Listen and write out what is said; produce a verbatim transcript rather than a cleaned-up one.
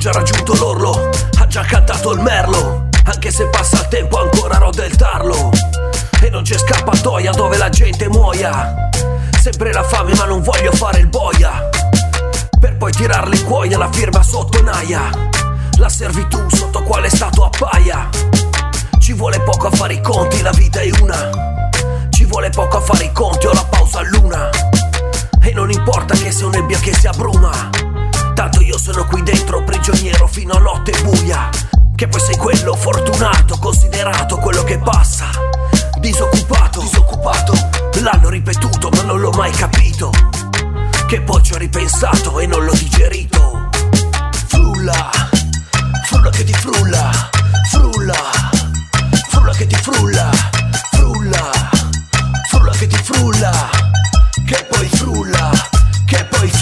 già raggiunto l'orlo, ha già cantato il merlo. Anche se passa il tempo ancora roda il tarlo. E non c'è scappatoia dove la gente muoia. Sempre la fame ma non voglio fare il boia, per poi tirarle in cuoia la firma sotto naia. La servitù sotto quale stato appaia. Ci vuole poco a fare i conti, la vita è una. Ci vuole poco a fare i conti, ho la pausa a luna. E non importa che sia nebbia che sia bruma, tanto io sono qui dentro prigioniero fino a notte buia. Che poi sei quello fortunato, considerato quello che passa. Disoccupato, disoccupato, l'hanno ripetuto ma non l'ho mai capito. Che poi ci ho ripensato e non l'ho digerito. Frulla, frulla che ti frulla, frulla, frulla che ti frulla, frulla, frulla che ti frulla, che poi frulla, che poi